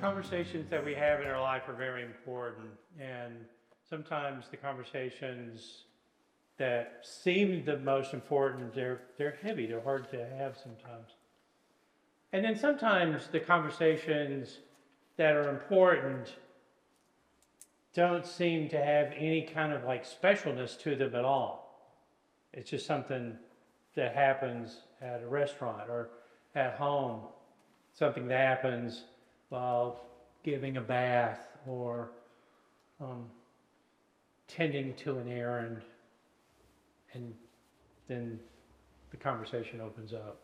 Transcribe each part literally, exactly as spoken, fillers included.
conversations that we have in our life are very important, and sometimes the conversations that seem the most important, they're they're heavy, they're hard to have sometimes. And then sometimes the conversations that are important don't seem to have any kind of like specialness to them at all. It's just something that happens at a restaurant or at home, something that happens while giving a bath or um, tending to an errand, and then the conversation opens up.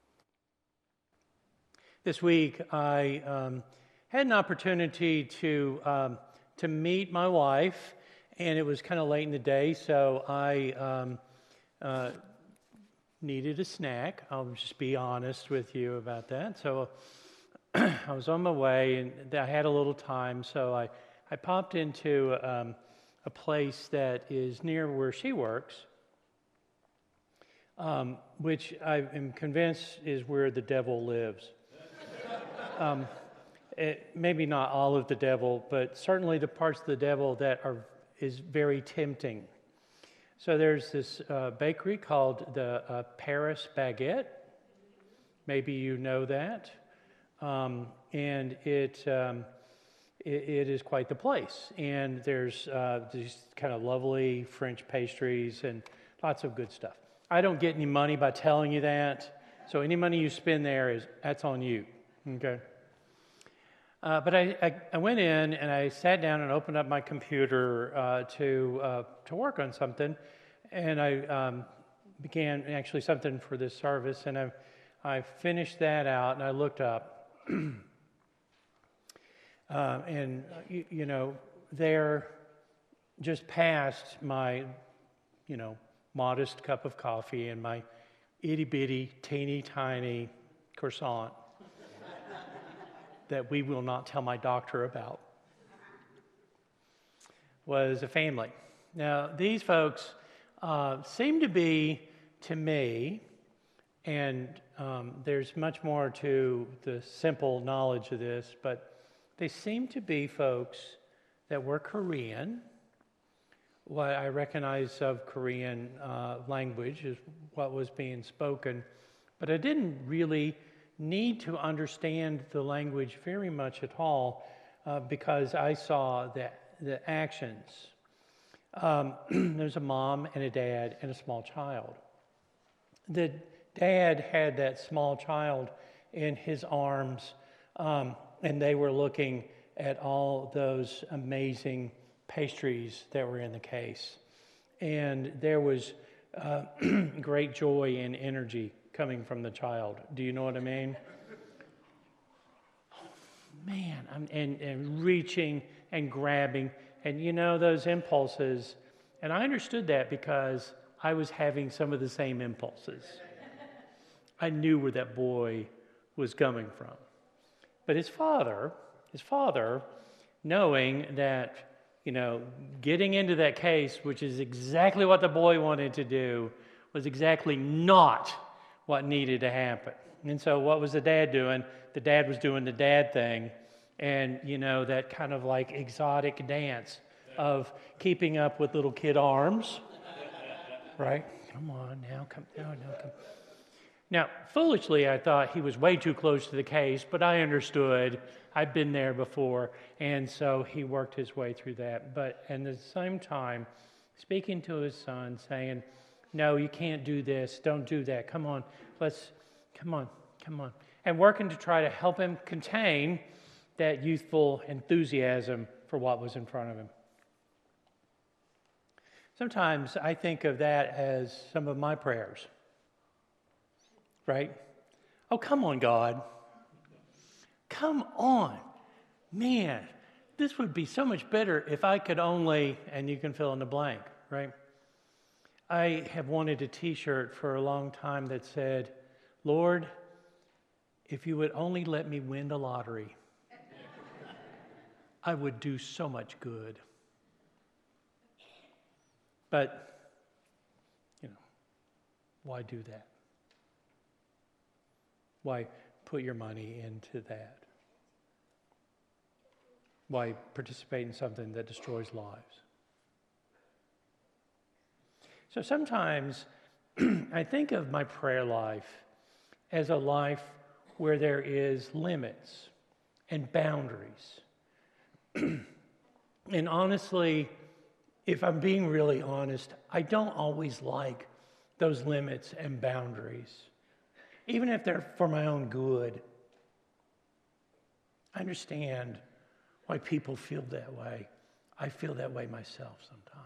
This week, I um, had an opportunity to um, to meet my wife, and it was kind of late in the day, so I um, uh, needed a snack. I'll just be honest with you about that. So I was on my way, and I had a little time, so I, I popped into um, a place that is near where she works, um, which I am convinced is where the devil lives. um, it, maybe not all of the devil, but certainly the parts of the devil that are is very tempting. So there's this uh, bakery called the uh, Paris Baguette. Maybe you know that. Um, and it, um, it it is quite the place. And there's uh, these kind of lovely French pastries and lots of good stuff. I don't get any money by telling you that, so any money you spend there is that's on you. Okay. Uh, but I, I, I went in and I sat down and opened up my computer uh, to uh, to work on something, and I um, began actually something for this service, and I I finished that out and I looked up. Uh, and, you, you know, there, just past my, you know, modest cup of coffee and my itty-bitty, teeny-tiny croissant that we will not tell my doctor about, was a family. Now, these folks uh, seem to be, to me, and um, there's much more to the simple knowledge of this, but they seem to be folks that were Korean. What I recognize of Korean uh, language is what was being spoken, but I didn't really need to understand the language very much at all uh, because I saw the, the actions. Um, there's a mom and a dad and a small child. The dad had that small child in his arms, um, and they were looking at all those amazing pastries that were in the case. And there was uh, great joy and energy coming from the child. Do you know what I mean? Oh, man, I'm, and, and reaching and grabbing, and you know those impulses. And I understood that because I was having some of the same impulses. I knew where that boy was coming from. But his father, his father, knowing that, you know, getting into that case, which is exactly what the boy wanted to do, was exactly not what needed to happen. And so what was the dad doing? The dad was doing the dad thing, and, you know, that kind of like exotic dance of keeping up with little kid arms, right? Come on now, come, no, no, come. Now, foolishly, I thought he was way too close to the case, but I understood. I'd been there before, and so he worked his way through that. But at the same time, speaking to his son, saying, no, you can't do this. Don't do that. Come on, let's, come on, come on. And working to try to help him contain that youthful enthusiasm for what was in front of him. Sometimes I think of that as some of my prayers. Right? Oh, come on, God. Come on. Man, this would be so much better if I could only, and you can fill in the blank, right? I have wanted a t-shirt for a long time that said, Lord, if you would only let me win the lottery, I would do so much good. But, you know, why do that? Why put your money into that? Why participate in something that destroys lives? So sometimes I think of my prayer life as a life where there is limits and boundaries. And honestly, if I'm being really honest, I don't always like those limits and boundaries, even if they're for my own good. I understand why people feel that way. I feel that way myself sometimes.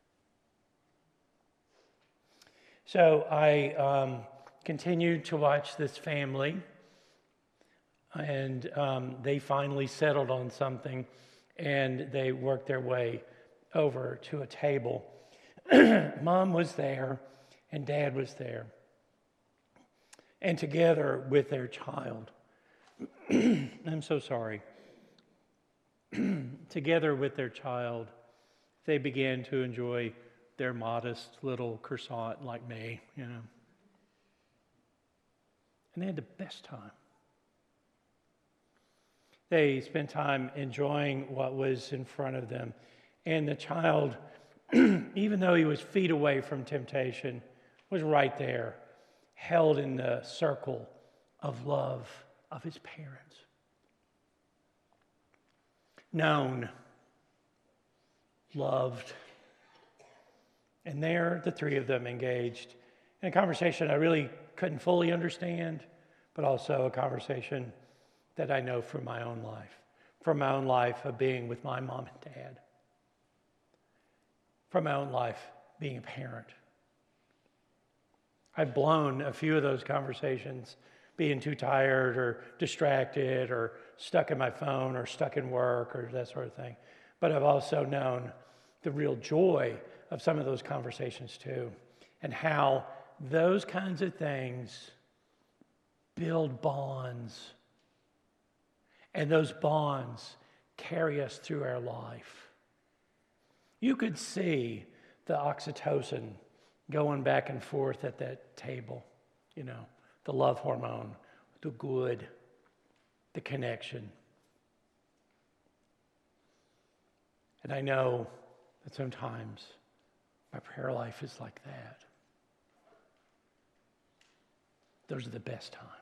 So I um, continued to watch this family, and um, they finally settled on something, and they worked their way over to a table. Mom was there, and Dad was there, and together with their child. I'm so sorry. Together with their child, they began to enjoy their modest little croissant like me, you know. And they had the best time. They spent time enjoying what was in front of them. And the child, even though he was feet away from temptation, was right there, held in the circle of love of his parents. Known, loved. And there, the three of them engaged in a conversation I really couldn't fully understand, but also a conversation that I know from my own life, from my own life of being with my mom and dad, from my own life being a parent. I've blown a few of those conversations, being too tired or distracted or stuck in my phone or stuck in work or that sort of thing. But I've also known the real joy of some of those conversations too, and how those kinds of things build bonds, and those bonds carry us through our life. You could see the oxytocin going back and forth at that table, you know, the love hormone, the good, the connection. And I know that sometimes my prayer life is like that. Those are the best times.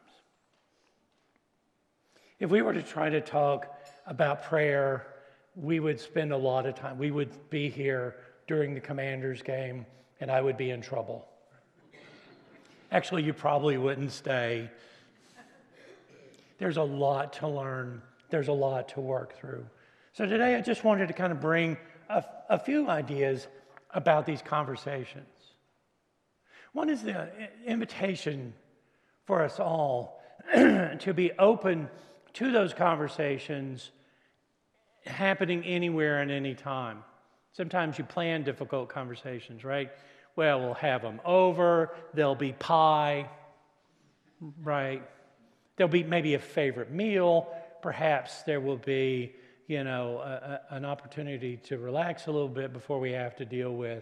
If we were to try to talk about prayer, we would spend a lot of time. We would be here during the Commanders game, and I would be in trouble. Actually, you probably wouldn't stay. There's a lot to learn. There's a lot to work through. So today I just wanted to kind of bring a, a few ideas about these conversations. One is the invitation for us all to be open to those conversations happening anywhere and any time. Sometimes you plan difficult conversations, right? Well, we'll have them over, there'll be pie, right? There'll be maybe a favorite meal, perhaps there will be, you know, a, a, an opportunity to relax a little bit before we have to deal with.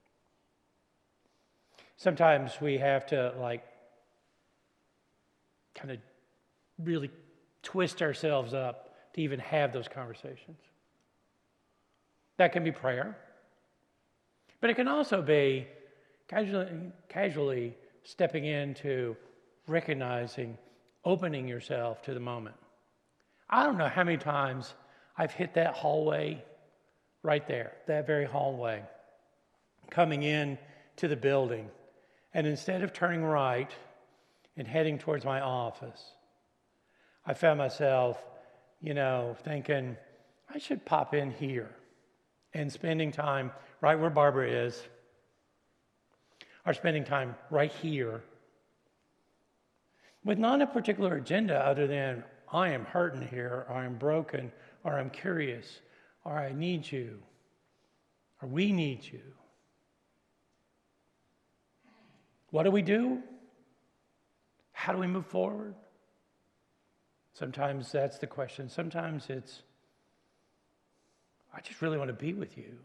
Sometimes we have to like kind of really twist ourselves up to even have those conversations. That can be prayer. But it can also be casually, casually stepping into recognizing, opening yourself to the moment. I don't know how many times I've hit that hallway right there, that very hallway, coming in to the building. And instead of turning right and heading towards my office, I found myself, you know, thinking, I should pop in here and spending time right where Barbara is, or spending time right here with not a particular agenda other than I am hurting here, or I'm broken, or I'm curious, or I need you, or we need you. What do we do? How do we move forward? Sometimes that's the question. Sometimes it's, I just really want to be with you.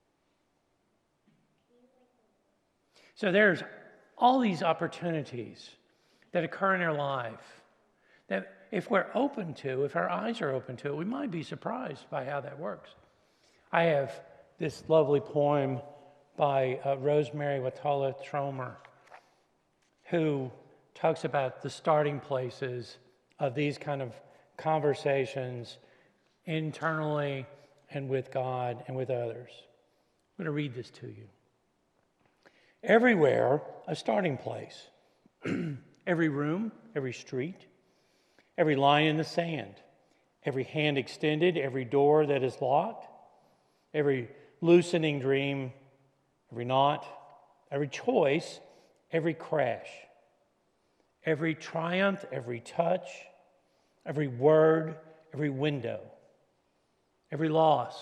So there's all these opportunities that occur in our life. That, if we're open to, if our eyes are open to it, we might be surprised by how that works. I have this lovely poem by uh, Rosemary Watola Tromer, who talks about the starting places of these kind of conversations internally and with God and with others. I'm going to read this to you. Everywhere, a starting place. Every room, every street, every line in the sand, every hand extended, every door that is locked, every loosening dream, every knot, every choice, every crash, every triumph, every touch, every word, every window, every loss.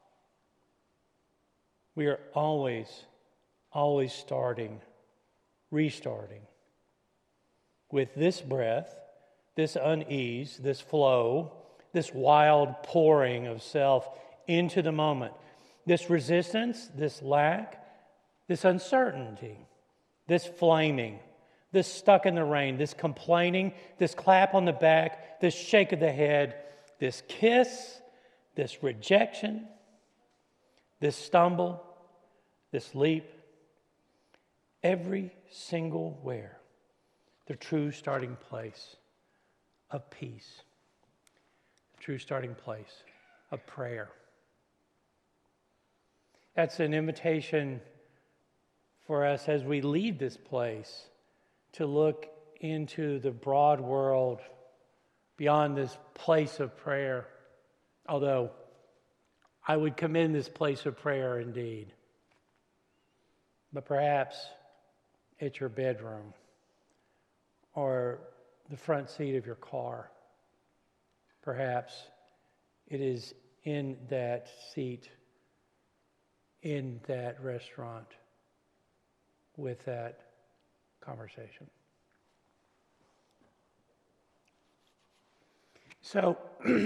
We are always, always starting, restarting. With this breath, this unease, this flow, this wild pouring of self into the moment, this resistance, this lack, this uncertainty, this flaming, this stuck in the rain, this complaining, this clap on the back, this shake of the head, this kiss, this rejection, this stumble, this leap, every single where, the true starting place of peace, the true starting place of prayer. That's an invitation for us as we leave this place to look into the broad world beyond this place of prayer. Although I would commend this place of prayer indeed. But perhaps it's your bedroom or the front seat of your car. Perhaps it is in that seat, in that restaurant, with that conversation. So,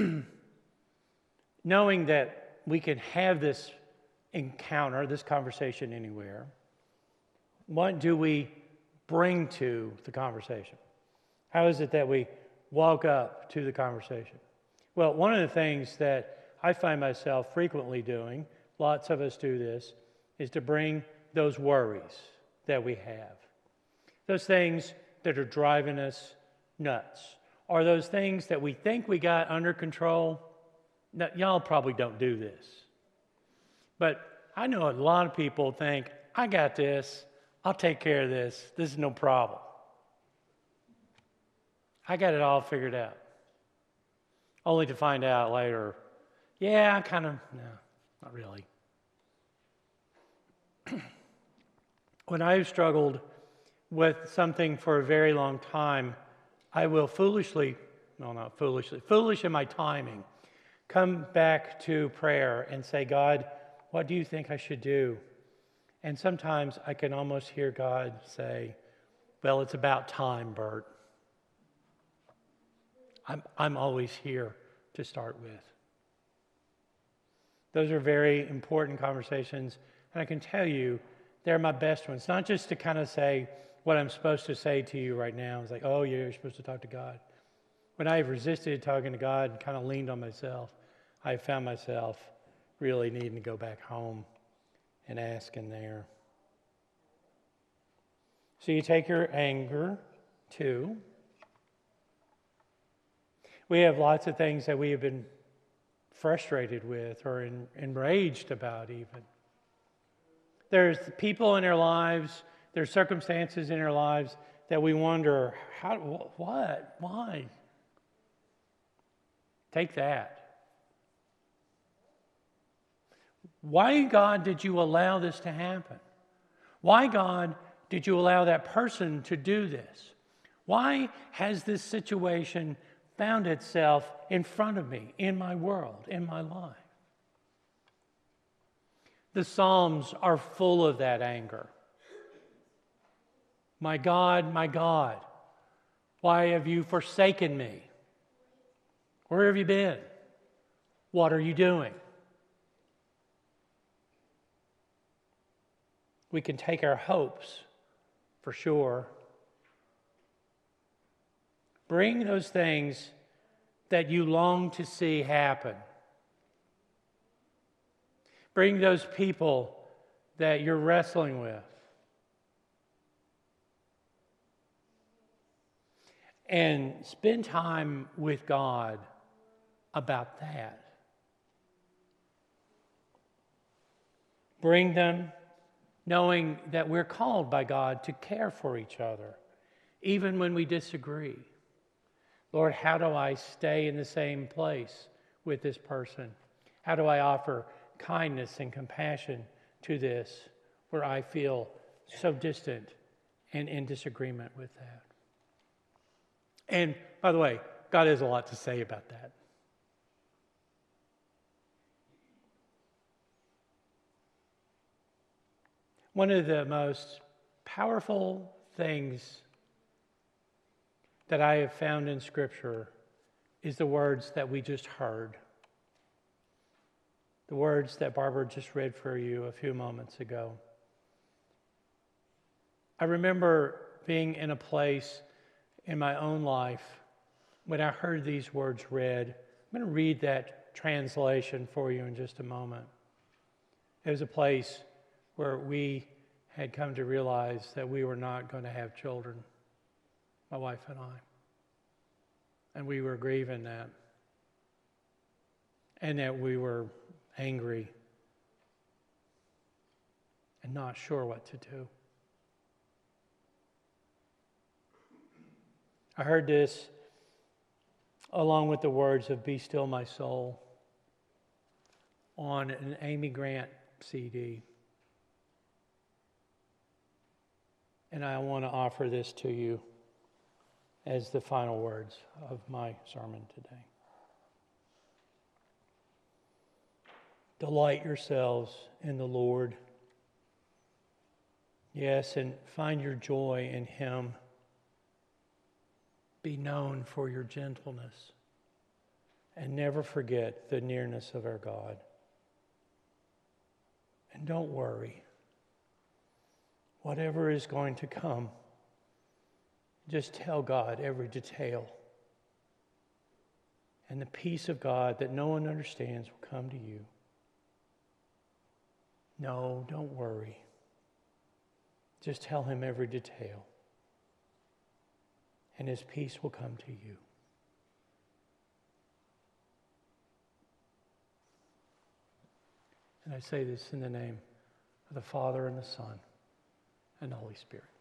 knowing that we can have this encounter, this conversation anywhere, what do we bring to the conversation? How is it that we walk up to the conversation? Well, one of the things that I find myself frequently doing, lots of us do this, is to bring those worries that we have. Those things that are driving us nuts. Or those things that we think we got under control. Now, y'all probably don't do this. But I know a lot of people think, I got this. I'll take care of this. This is no problem. I got it all figured out. Only to find out later, yeah, I kind of, no, not really. When I've struggled with something for a very long time, I will foolishly, no, not foolishly, foolish in my timing, come back to prayer and say, God, what do you think I should do? And sometimes I can almost hear God say, well, it's about time, Bert. I'm, I'm always here to start with. Those are very important conversations, and I can tell you they're my best ones. Not just to kind of say what I'm supposed to say to you right now. It's like, oh, yeah, you're supposed to talk to God. When I've resisted talking to God and kind of leaned on myself, I found myself really needing to go back home and ask in there. So you take your anger, too. We have lots of things that we have been frustrated with or en- enraged about even. There's people in our lives, there's circumstances in our lives that we wonder, how, what, why? Take that. Why, God, did you allow this to happen? Why, God, did you allow that person to do this? Why has this situation found itself in front of me, in my world, in my life? The Psalms are full of that anger. My God, my God, why have you forsaken me? Where have you been? What are you doing? We can take our hopes, for sure. Bring those things that you long to see happen. Bring those people that you're wrestling with. And spend time with God about that. Bring them knowing that we're called by God to care for each other, even when we disagree. Lord, how do I stay in the same place with this person? How do I offer kindness and compassion to this where I feel so distant and in disagreement with that? And by the way, God has a lot to say about that. One of the most powerful things that I have found in Scripture is the words that we just heard. The words that Barbara just read for you a few moments ago. I remember being in a place in my own life when I heard these words read. I'm going to read that translation for you in just a moment. It was a place where we had come to realize that we were not going to have children, my wife and I. And we were grieving that. And that we were angry and not sure what to do. I heard this along with the words of Be Still My Soul on an Amy Grant C D. And I want to offer this to you as the final words of my sermon today. Delight yourselves in the Lord. Yes, and find your joy in Him. Be known for your gentleness. And never forget the nearness of our God. And don't worry. Whatever is going to come, just tell God every detail. And the peace of God that no one understands will come to you. No, don't worry. Just tell Him every detail. And His peace will come to you. And I say this in the name of the Father and the Son and the Holy Spirit.